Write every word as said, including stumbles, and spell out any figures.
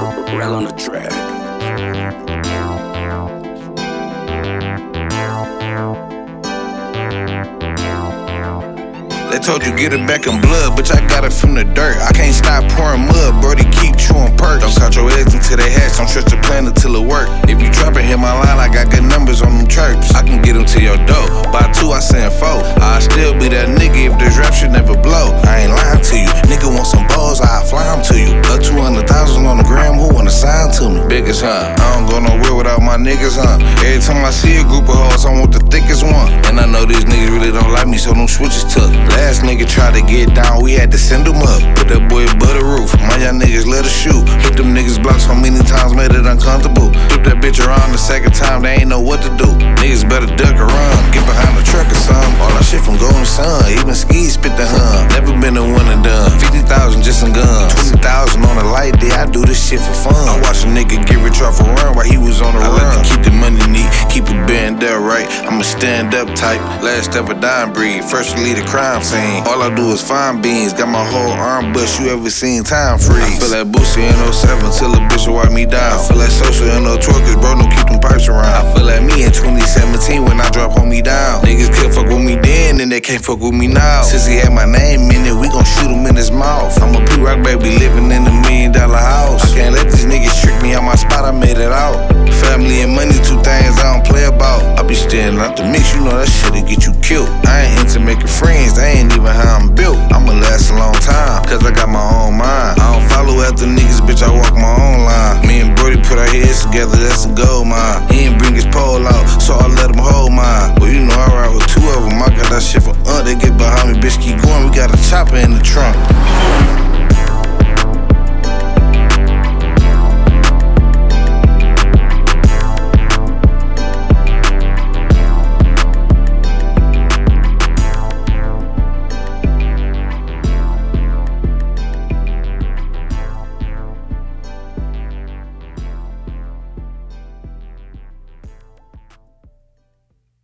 Rel on the track. They told you get it back in blood, bitch, I got it from the dirt. I can't stop pouring mud, brody, keep chewing perks. Don't count your eggs until they hatch, don't trust the plan until it work. If you drop it, hit my line, I got good numbers on them chirps. I can get them to your door, buy two, I send four. I'll still be that nigga if this rap shit never blow. I ain't lying to you, nigga want some balls, I'll fly them to you. Up two hundred thousand on the gram, who wanna sign to me? Biggest, huh? I don't go nowhere without my niggas, huh? Every time I see a group of hoes, I want the thickest one. And I know these niggas really don't like me, so them switches took. Last nigga tried to get down, we had to send him up. Put that boy above the roof, my young niggas let us shoot. Hit them niggas blocks so many times, made it uncomfortable. Flip that bitch around the second time, they ain't know what to do. Niggas better duck or run, get behind the truck or something. All that shit from Golden Sun, even Ski spit the hun. Never been a one and done, fifty thousand just in guns. twenty thousand on a light day, I do this shit for fun. I watch a nigga get rich off a run while he was on the I run. I like to keep the money neat, keep it band up right. I'm a stand up type, last ever dying breed. First to lead a crime scene. All I do is find beans, got my whole arm bust, you ever seen time freeze? I feel like Boosie in oh seven till a bitch will wipe me down. I feel like Social in oh twelve cause bro don't keep them pipes around. I feel like me in twenty seventeen when I drop hold me down. Niggas couldn't fuck with me then and they can't fuck with me now. Since he had my name in it, we gon' shoot him in his mouth. I'm a P-Rock baby living in a million dollar house. I can't let these niggas trick me on my spot, I made it out. Family and money, two things I don't play about. I be standing out the mix, you know that shit'll get you killed. I ain't into making friends, that ain't even how I'm built. I'ma last a long time, cause I got my own mind. I don't follow after niggas, bitch, I walk my own line. Me and Brody put our heads together, that's a gold mine. He ain't bring his pole out, so I let him hold mine. Well, you know I ride with two of them, I got that shit for uh, they get behind me, bitch, keep going, we got a chopper in the trunk.